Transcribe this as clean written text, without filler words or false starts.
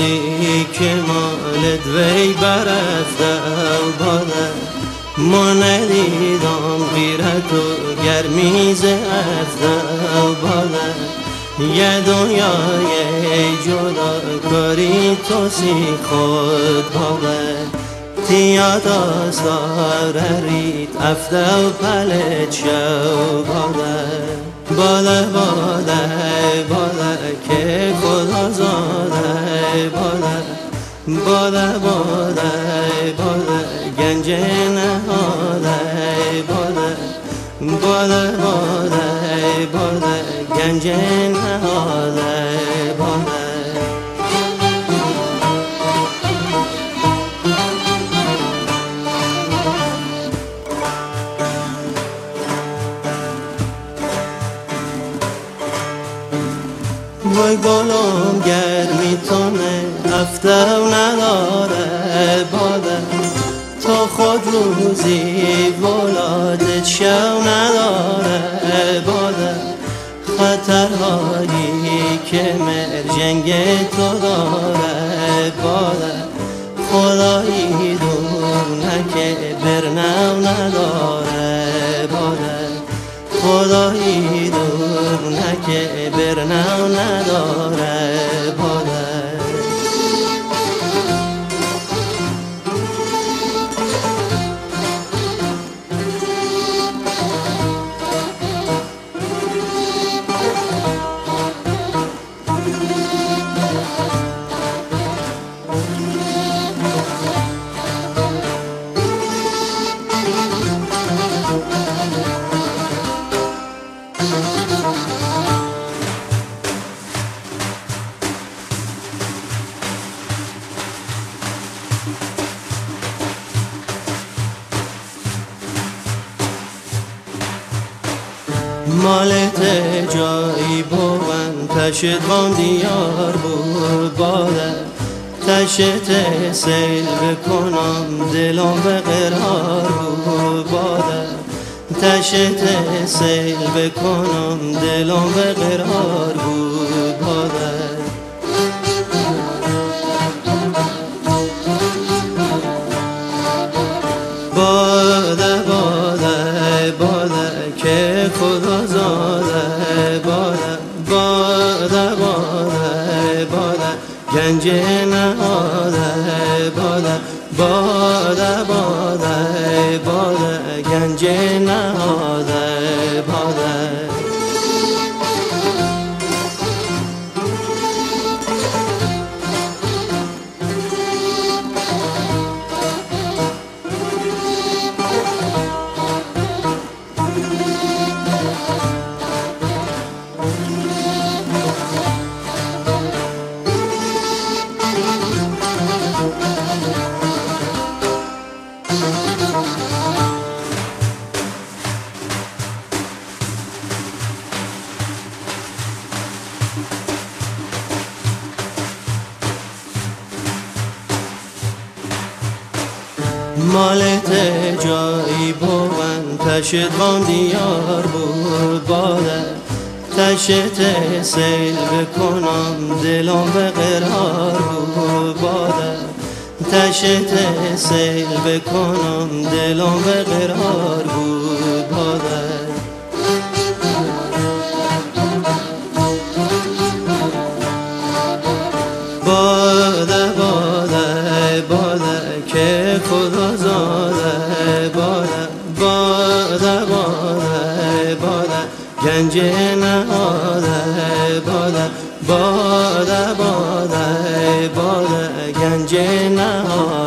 روزی که مالت وی برد باده ما ندیدم غیرت و گرمیز از باده یه دنیای جدا کاری تو سی خود باده تیادا ساررید افته و پلت شو باده باده باده باده که خدا زاده باده باده باده باده گنج نهاده باده باده باده باده گنج نهاده باده وای بالام گرمی تونه هفته و نداره باده تا خود روزی ولادت شو نداره باده خطرهایی که مرجنگ تو داره باده خدایی دونه که برنو نداره باده خدایی دونه که برنو نداره باده مالت جایی بوان تشت وان دیار بود باده تشت سیل بکنم دلم به قرار بود باده تشت سیل بکنم دلم به قرار بود باده باده باده باده که خدا زاده باده باده باده باده گنج نهاده باده باده باده باده گنج نهاده باده مالت جایی بوان تشت وان دیار بود باده تشت سیل بکنم دلم به قرار بود باده تشت سیل بکنم دلم به قرار بود باده باده باده باده که خدا زاده باده باده باده باده گنج نهاده باده باده باده باده گنج نهاده